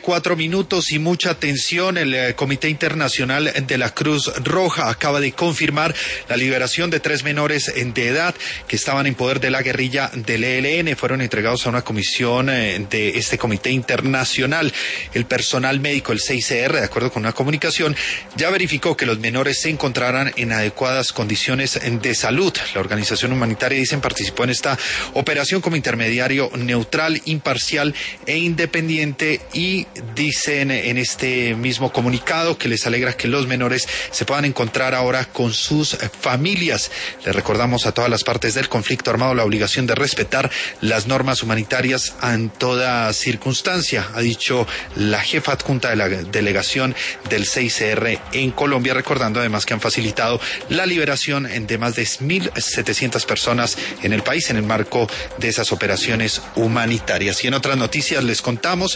4 y mucha atención. El Comité Internacional de la Cruz Roja acaba de confirmar la liberación de 3 menores de edad que estaban en poder de la guerrilla del ELN. Fueron entregados a una comisión de este Comité Internacional. El personal médico, el CICR, de acuerdo con una comunicación, ya verificó que los menores se encontraran en adecuadas condiciones de salud. La organización humanitaria, dicen, participó en esta operación como intermediario neutral, imparcial e independiente, y dicen en este mismo comunicado que les alegra que los menores se puedan encontrar ahora con sus familias. Les recordamos a todas las partes del conflicto armado la obligación de respetar las normas humanitarias en toda circunstancia, ha dicho la jefa adjunta de la delegación del CICR en Colombia, recordando además que han facilitado la liberación de más de 1.700 personas en el país en el marco de esas operaciones humanitarias. Y en otras noticias les contamos